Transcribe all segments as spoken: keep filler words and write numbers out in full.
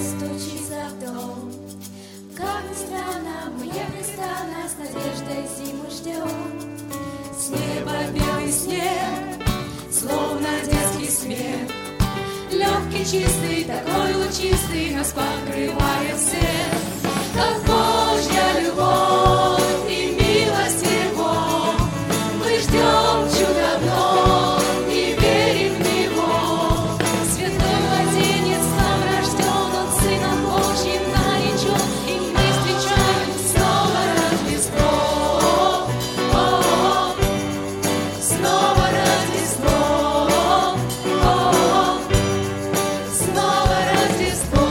стучится в дом. Как ни странно, мы непрестанно с надеждой зиму ждем. С неба белый снег, словно детский смех, легкий, чистый, такой лучистый, нас покрывает всех. Как Божья любовь и милость Его, мы ждем чудо вновь и верим в Него. Святой младенец нам рожден, Он Сыном Божьим наречен, и мы встречаем снова Рождество. О, снова Рождество. О, снова Рождество.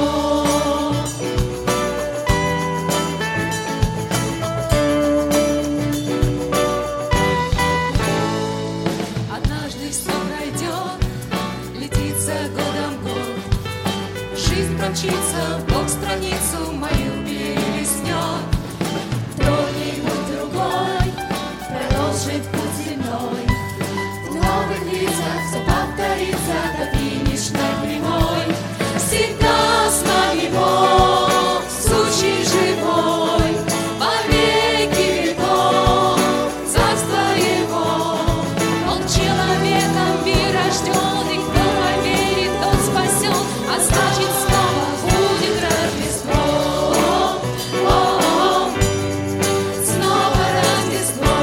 Однажды все пройдет, летит за годом год, жизнь промчится, Бог страницу мою перелистнет. Кто-нибудь другой продолжит путь земной, в новых лицах все повторится до финишной прямой. Всегда с нами Бог, сущий живой, во веки веков царство Его. Он человеком мир рожден, и кто поверит, тот спасен, а значит снова будет Рождество. О, снова Рождество.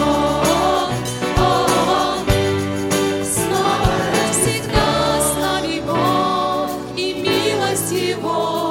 О, снова всегда с нами Бог и милость Его.